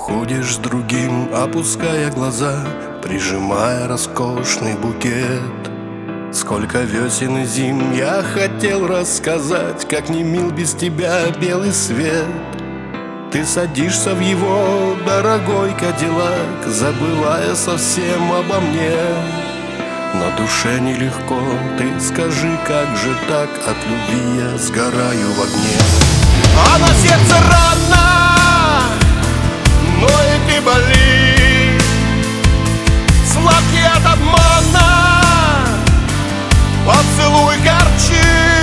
уходишь с другим, опуская глаза, прижимая роскошный букет. Сколько весен и зим я хотел рассказать, как не мил без тебя белый свет. Ты садишься в его дорогой кадиллак, забывая совсем обо мне. На душе нелегко, ты скажи, как же так? От любви я сгораю в огне. А на сердце рана, ноет и болит, сладкий от обмана поцелуй горчит.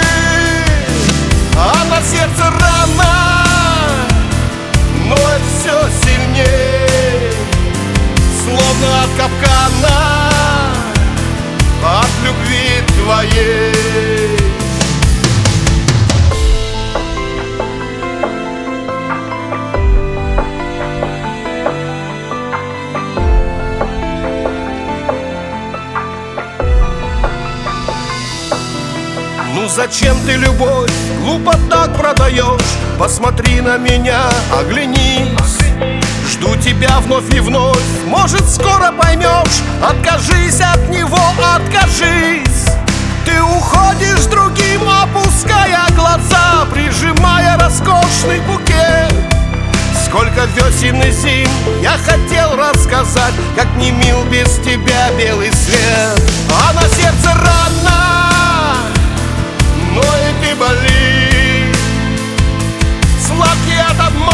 А на сердце рана, ноет все сильней, словно от капкана, от любви твоей. Ну зачем ты любовь глупо так продаешь? Посмотри на меня, оглянись. Жду тебя вновь и вновь, может скоро поймешь. Откажись от него, откажись. Ты уходишь с другим, опуская глаза, прижимая роскошный букет. Сколько весен и зим я хотел рассказать, как не мил без тебя белый свет. А на сердце рана, ноет и болит, сладкий от обмана